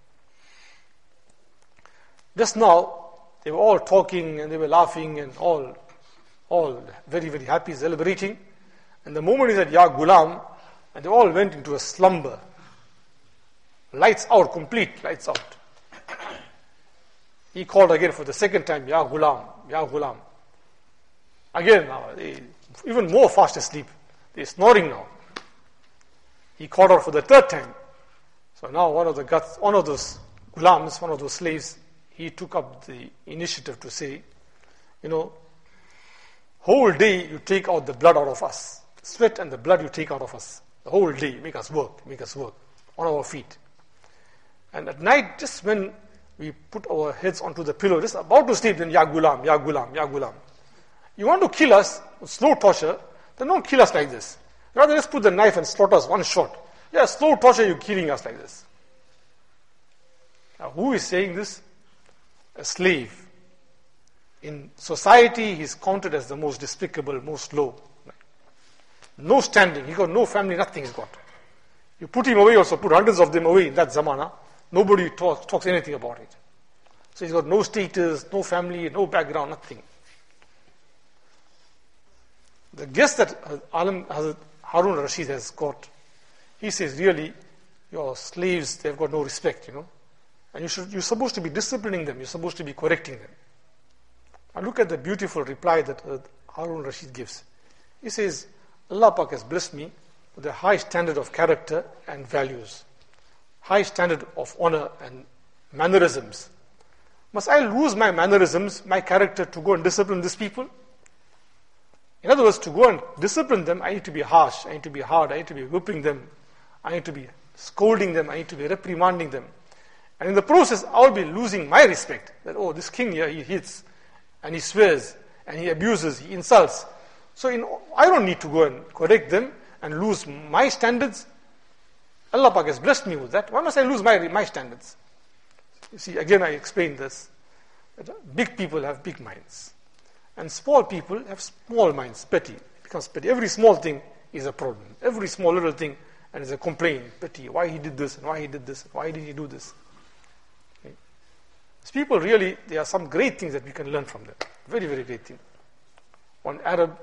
Just now, they were all talking and they were laughing and all very, very happy, celebrating. And the moment he said, Ya Ghulam, and they all went into a slumber. Lights out, complete lights out. He called again for the second time, Ya Ghulam, Ya Ghulam. Again now, even more fast asleep. They're snoring now. He called out for the third time. So now one of those Ghulams, one of those slaves, he took up the initiative to say, whole day you take out the blood out of us. Sweat and the blood you take out of us. The whole day, make us work on our feet. And at night, just when we put our heads onto the pillow, just about to sleep, then Ya Ghulam, Ya Ghulam, Ya Ghulam. You want to kill us with slow torture, then don't kill us like this. Rather, just put the knife and slaughter us one shot. Yeah, slow torture, you're killing us like this. Now, who is saying this? A slave. In society, he's counted as the most despicable, most low. No standing. He got no family, nothing he's got. You put him away also, put hundreds of them away in that zamana. Nobody talks anything about it. So he's got no status, no family, no background, nothing. The guest that Harun al-Rashid has got, he says, really, your slaves, they've got no respect, And you're supposed to be disciplining them. You're supposed to be correcting them. And look at the beautiful reply that Harun al-Rashid gives. He says, Allah Pak has blessed me with a high standard of character and values. High standard of honor and mannerisms. Must I lose my mannerisms, my character to go and discipline these people? In other words, to go and discipline them, I need to be harsh, I need to be hard, I need to be whipping them, I need to be scolding them, I need to be reprimanding them. And in the process, I'll be losing my respect. That, this king here, he hits, and he swears, and he abuses, he insults. So I don't need to go and correct them and lose my standards. Allah Pak has blessed me with that. Why must I lose my standards? You see, again I explained this. That big people have big minds. And small people have small minds, petty. It becomes petty. Every small thing is a problem. Every small little thing and is a complaint, petty. Why he did this and why he did this and why did he do this? Okay. These people really, there are some great things that we can learn from them. Very, very great thing. One Arab,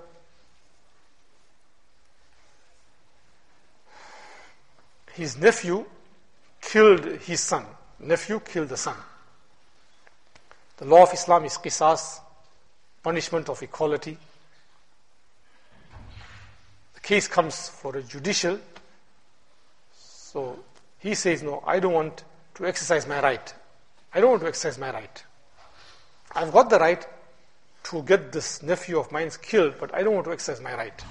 his nephew killed his son. Nephew killed the son. The law of Islam is qisas, punishment of equality. The case comes for a judicial So he says, no, I don't want to exercise my right. I don't want to exercise my right. I've got the right to get this nephew of mine killed, but I don't want to exercise my right.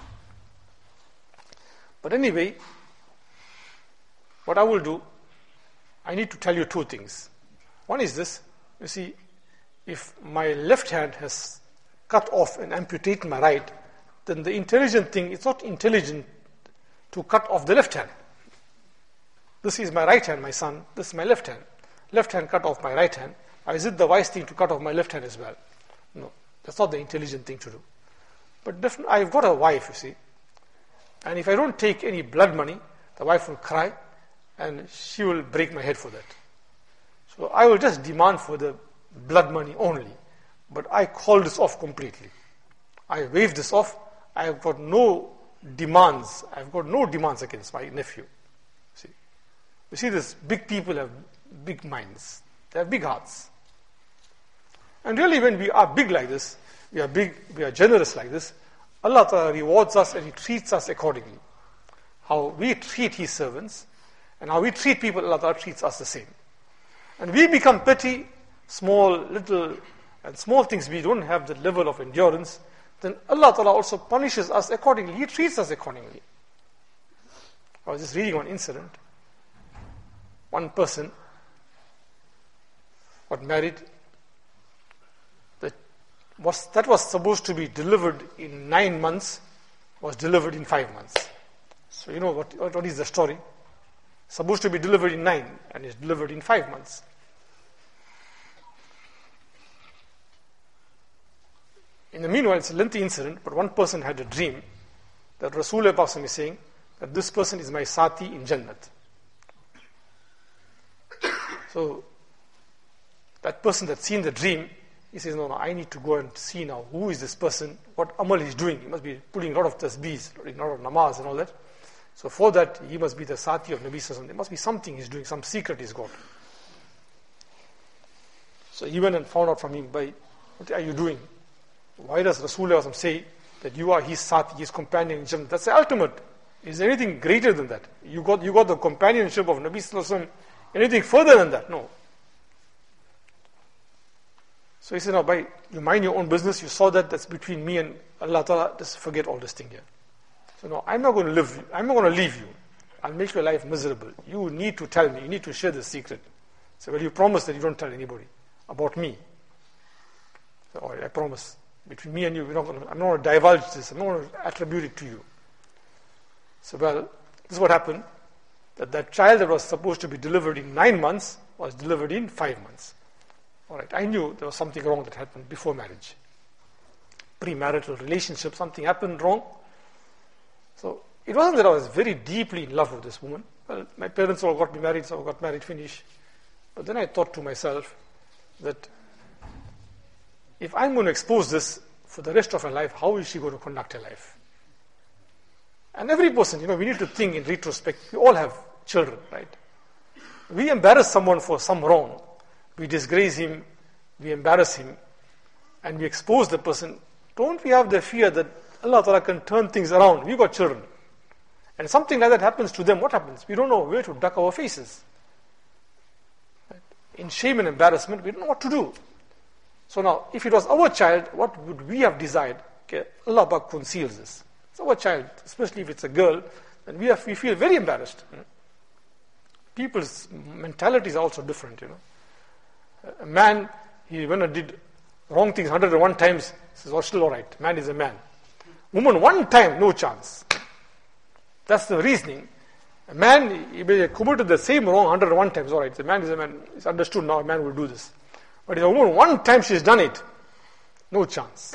But anyway, what I will do, I need to tell you two things. One is this, you see, if my left hand has cut off and amputated my right, then the intelligent thing, it's not intelligent to cut off the left hand. This is my right hand, my son, this is my left hand. Left hand cut off my right hand. Is it the wise thing to cut off my left hand as well? No, that's not the intelligent thing to do. But definitely, I've got a wife, you see, and if I don't take any blood money, the wife will cry and she will break my head for that. So I will just demand for the blood money only, but I call this off completely. I waive this off. I have got no demands. I've got no demands against my nephew. See, you see, these big people have big minds. They have big hearts. And really, when we are big like this, we are generous like this, Allah Ta'ala rewards us and He treats us accordingly. How we treat His servants and how we treat people, Allah Ta'ala treats us the same. And we become petty, small, little, and small things, we don't have the level of endurance, then Allah Ta'ala also punishes us accordingly. He treats us accordingly. I was just reading one incident. One person got married that was supposed to be delivered in 9 months, was delivered in 5 months. So you know what is the story? Supposed to be delivered in 9 and is delivered in 5 months. In the meanwhile, it's a lengthy incident, but one person had a dream that Rasulullah is saying that this person is my sati in Jannat. So that person that's seen the dream, he says, no, I need to go and see now who is this person, what amal he's doing. He must be putting a lot of tasbeehs, a lot of namaz and all that. So for that, he must be the sati of Nabi Sallallahu Alaihi Wasallam. There must be something he's doing, some secret he's got. So he went and found out from him, what are you doing? Why does Rasulullah say that you are his sati, his companion in Jannah? That's the ultimate. Is there anything greater than that? You got the companionship of Nabi Sallallahu Alaihi Wasallam. Anything further than that? No. So he said, no, you mind your own business, you saw that's between me and Allah Ta'ala, just forget all this thing here. So no, I'm not going to leave you. I'll make your life miserable. You need to tell me, you need to share the secret. So well, you promise that you don't tell anybody about me. So, all right, I promise. Between me and you, I'm not going to divulge this, I'm not going to attribute it to you. So well, this is what happened, that child that was supposed to be delivered in 9 months was delivered in 5 months. All right, I knew there was something wrong that happened before marriage. Premarital relationship, something happened wrong. So it wasn't that I was very deeply in love with this woman. Well, my parents all got me married, so I got married, finished. But then I thought to myself that if I'm going to expose this for the rest of her life, how is she going to conduct her life? And every person, we need to think in retrospect. We all have children, right? We embarrass someone for some wrong. We disgrace him, we embarrass him, and we expose the person. Don't we have the fear that Allah Ta'ala can turn things around? We've got children. And something like that happens to them, what happens? We don't know where to duck our faces. Right? In shame and embarrassment, we don't know what to do. So now, if it was our child, what would we have desired? Okay, Allah Ta'ala conceals this. It's our child, especially if it's a girl, then we feel very embarrassed. People's mentalities are also different, A man, he went and did wrong things 101 times, he says, still all right, man is a man. Woman, 1 time, no chance. That's the reasoning. A man, he may have committed the same wrong 101 times, all right, the man is a man, it's understood now, a man will do this. But if a woman, 1 time she's done it, no chance.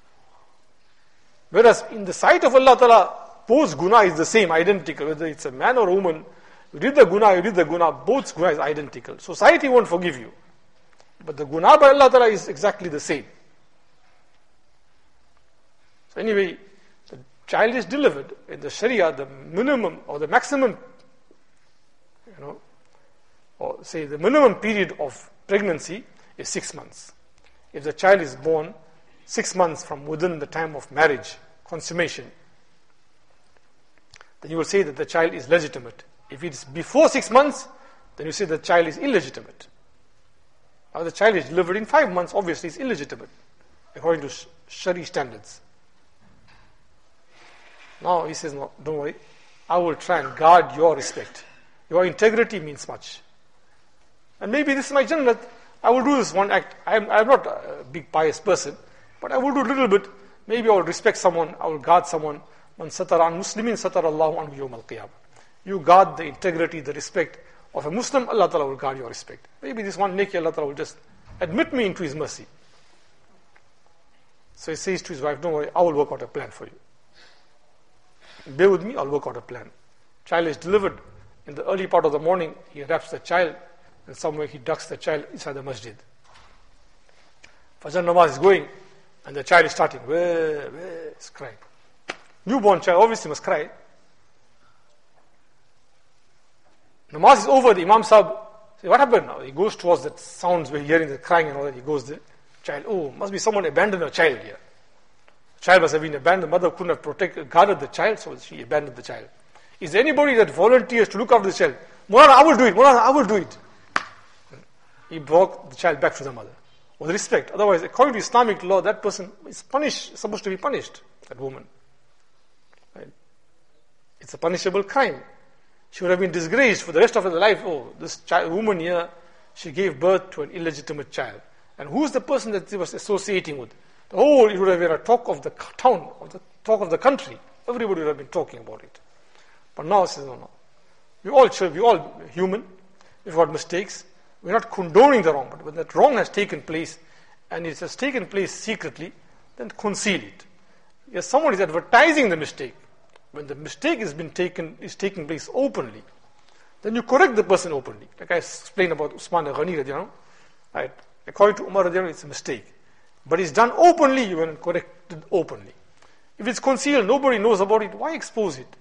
Whereas in the sight of Allah Ta'ala, both guna is the same, identical, whether it's a man or a woman, you did the guna, both guna is identical. Society won't forgive you. But the guna by Allah Ta'ala is exactly the same. So anyway, the child is delivered. In the Sharia, the minimum or the maximum, or say the minimum period of pregnancy is 6 months. If the child is born 6 months from within the time of marriage, consummation, then you will say that the child is legitimate. If it's before 6 months, then you say the child is illegitimate. Now the child is delivered in 5 months, obviously it's illegitimate, according to Shari standards. Now he says, no, don't worry, I will try and guard your respect. Your integrity means much. And maybe this is my jannat, I will do this one act. I'm not a big pious person, but I will do a little bit. Maybe I will respect someone, I will guard someone. Man satara an muslimin satara Allahu anhu yawm al-qiyamah. You guard the integrity, the respect of a Muslim, Allah Ta'ala will guard your respect. Maybe this one neki, Allah Ta'ala will just admit me into His mercy. So he says to his wife, don't worry, I will work out a plan for you. Bear with me, I'll work out a plan. Child is delivered. In the early part of the morning, he wraps the child, and somewhere he ducks the child inside the masjid. Fajr namaz is going, and the child is starting, it's crying. Newborn child obviously must cry. Namaz is over, the Imam Sahib says, what happened now? He goes towards that sounds, we're hearing the crying and all that, he goes there. Child, oh, must be someone abandoned a child here. The child must have been abandoned, the mother couldn't have guarded the child, so she abandoned the child. Is there anybody that volunteers to look after the child? Mulana, I will do it, Mulana, I will do it. He brought the child back to the mother. With respect. Otherwise, according to Islamic law, that person is supposed to be punished, that woman. Right? It's a punishable crime. She would have been disgraced for the rest of her life. Oh, this woman here, she gave birth to an illegitimate child. And who's the person that she was associating with? The whole, it would have been a talk of the town, talk of the country. Everybody would have been talking about it. But now it says, no. We're all human. We've got mistakes. We're not condoning the wrong, but when that wrong has taken place, and it has taken place secretly, then conceal it. If someone is advertising the mistake, when the mistake is taking place openly, then you correct the person openly. Like I explained about Usman al-Ghani radiallahu anhu, right? According to Umar radiallahu anhu, it's a mistake. But it's done openly, you will correct it openly. If it's concealed, nobody knows about it, why expose it?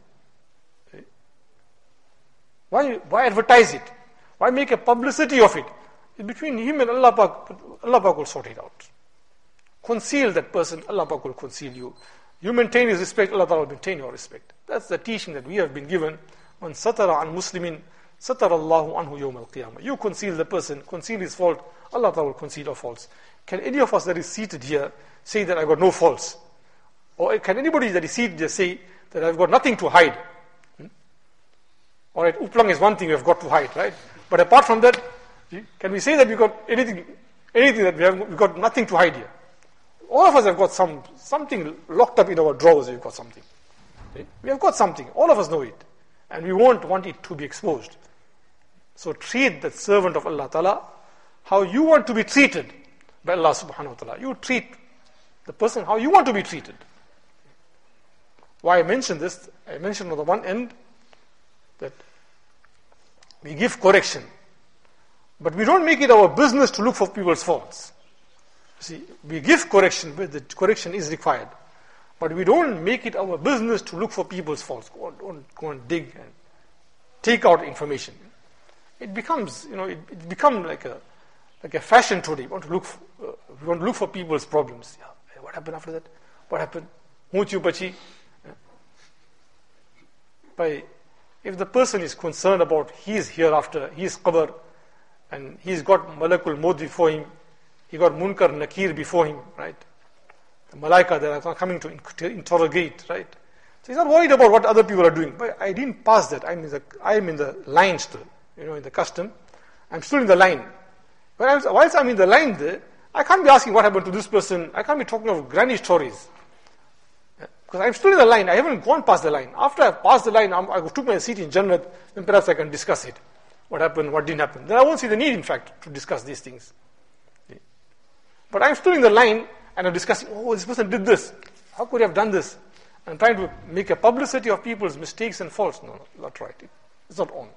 Why advertise it? Why make a publicity of it? It's between him and Allah Pak. Allah Pak will sort it out. Conceal that person, Allah Pak will conceal you. You maintain his respect, Allah Ta'ala will maintain your respect. That's the teaching that we have been given. Man satara an muslimin, satara Allahu anhu yawm al-qiyamah. You conceal the person, conceal his fault, Allah Ta'ala will conceal your faults. Can any of us that is seated here say that I've got no faults? Or can anybody that is seated here say that I've got nothing to hide? Alright, Uplang is one thing we have got to hide, right? But apart from that, can we say that we've got anything that we've got nothing to hide here? All of us have got something locked up in our drawers, we've got something. Okay? We have got something, all of us know it. And we won't want it to be exposed. So treat the servant of Allah Ta'ala how you want to be treated by Allah Subhanahu wa Ta'ala. You treat the person how you want to be treated. Why I mention this? I mentioned on the one end that we give correction, but we don't make it our business to look for people's faults. See, we give correction where the correction is required, but we don't make it our business to look for people's faults. Go and dig and take out information. It becomes, it becomes like a fashion today. We want to look for people's problems. Yeah, what happened after that? What happened? Muchu bachi. If the person is concerned about his hereafter, his qabr, and he's got Malakul Maut before him, he got Munkar Nakir before him, right? The Malaika that are coming to interrogate, right? So he's not worried about what other people are doing. But I didn't pass that. I'm in the line still, in the custom. I'm still in the line. Whilst I'm in the line there, I can't be asking what happened to this person. I can't be talking of granny stories. Because I'm still in the line, I haven't gone past the line. After I've passed the line, I took my seat in Jannat, then perhaps I can discuss it. What happened, what didn't happen. Then I won't see the need, in fact, to discuss these things. But I'm still in the line, and I'm discussing, this person did this. How could he have done this? I'm trying to make a publicity of people's mistakes and faults. No, not right. It's not on.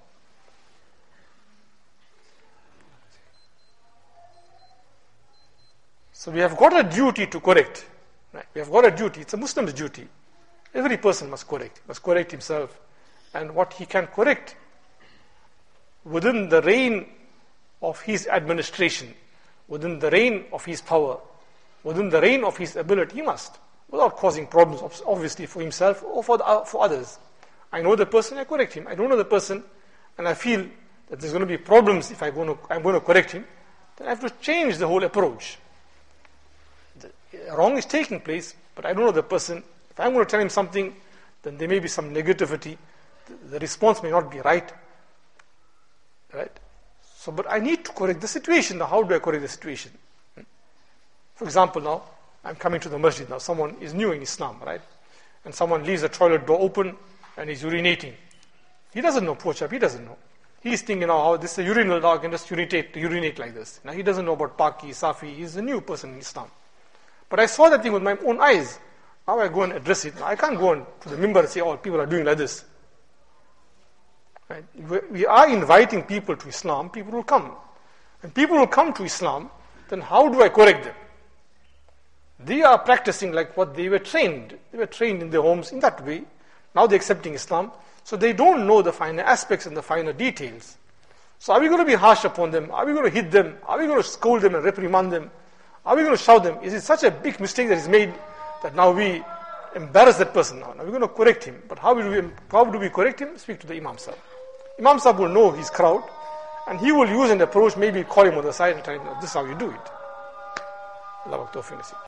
So we have got a duty to correct. Right. We have got a duty. It's a Muslim's duty. Every person must correct himself. And what he can correct within the reign of his administration, within the reign of his power, within the reign of his ability, he must, without causing problems, obviously, for himself or for others. I know the person, I correct him. I don't know the person, and I feel that there's going to be problems if I'm going to correct him, then I have to change the whole approach. The wrong is taking place, but I don't know the person. If I'm going to tell him something, then there may be some negativity. The response may not be right. Right? So, but I need to correct the situation. Now, how do I correct the situation? For example, now, I'm coming to the masjid now. Someone is new in Islam, right? And someone leaves the toilet door open and is urinating. He doesn't know, poor chap, he doesn't know. He's thinking, oh, this is a urinal dog, and just urinate like this. Now, he doesn't know about Paki, Safi. He's a new person in Islam. But I saw that thing with my own eyes. Now I go and address it. Now, I can't go on to the mimbar and say, oh, people are doing like this. Right? We are inviting people to Islam, people will come. When people will come to Islam, then how do I correct them? They are practicing like what they were trained. They were trained in their homes in that way. Now they're accepting Islam. So they don't know the finer aspects and the finer details. So are we going to be harsh upon them? Are we going to hit them? Are we going to scold them and reprimand them? Are we going to shout them? Is it such a big mistake that is made that now we embarrass that person now? Now we're going to correct him. But how do we correct him? Speak to the Imam Sahib. Imam Sahib will know his crowd, and he will use an approach, maybe call him on the side and tell him, this is how you do it. Allah Tawfiq Nasib.